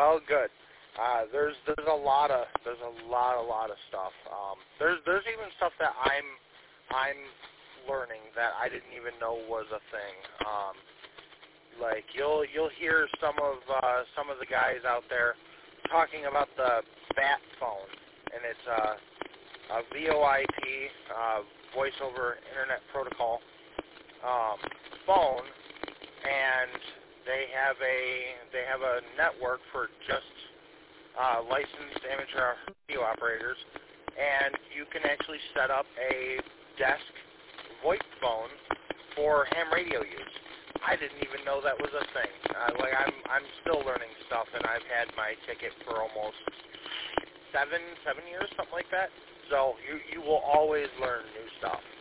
Well, good. There's a lot of stuff. There's even stuff that I'm learning that I didn't even know was a thing. Like you'll hear some of the guys out there talking about the BAT phone, and it's a VoIP, voice over internet protocol phone, and they have a network for just licensed amateur radio operators, and you can actually set up a desk VoIP phone for ham radio use. I didn't even know that was a thing. I'm still learning stuff, and I've had my ticket for almost seven years, something like that. So you will always learn new stuff.